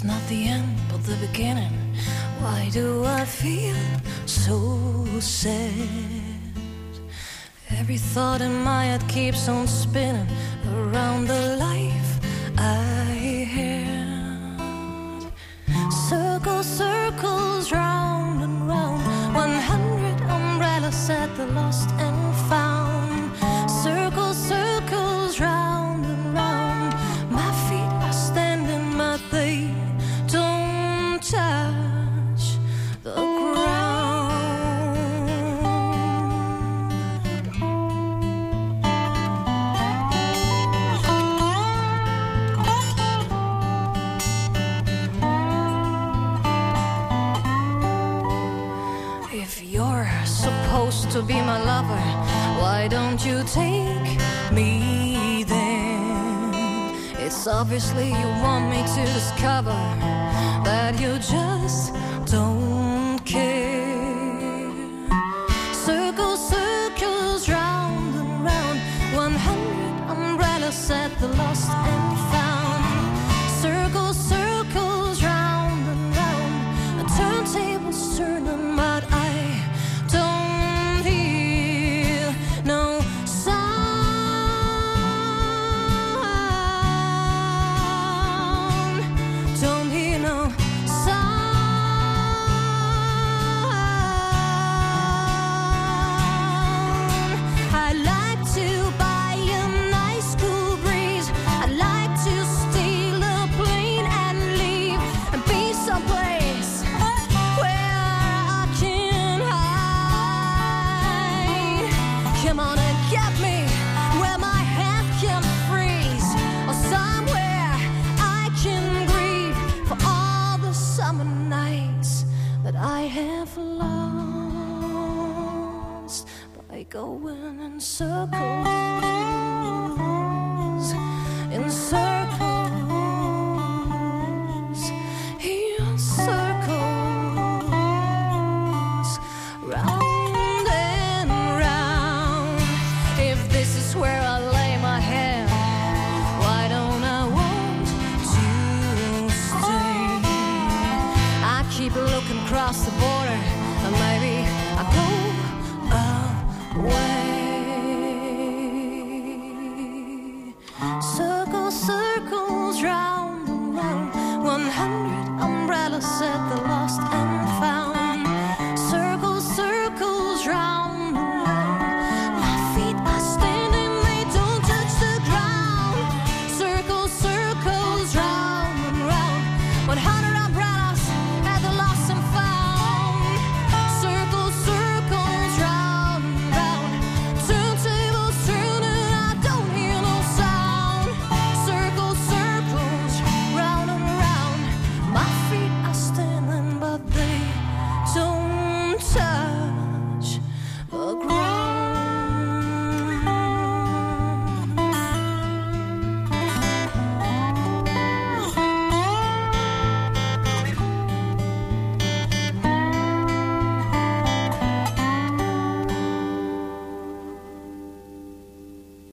not the end, but the beginning. Why do I feel so sad? Every thought in my head keeps on spinning around the life I had. Circles, circles, round and round. 100 umbrellas at the lost and found. Circles, circles, round and round. My feet are standing, but they don't touch the ground. If you're supposed to be my lover, why don't you take me then? It's obviously you want me to discover that you just don't care. Circles, circles, round and round. 100 umbrellas at the lost and found. Circles, circles, round and round. The turntable's turning, but I don't hear no sound. Don't hear no sound. I'd like to buy a nice cool breeze. I'd like to steal a plane and leave and be someplace where I can hide. Come on and get me where my head can freeze, or somewhere I can grieve for all the summer nights that I have lost by going in circles, in circles, in circles, round and round. If this is where I lay my head, why don't I want to stay? I keep looking across the border, and maybe I go away. Circles, circles, round and round. 100 umbrellas at the lost end.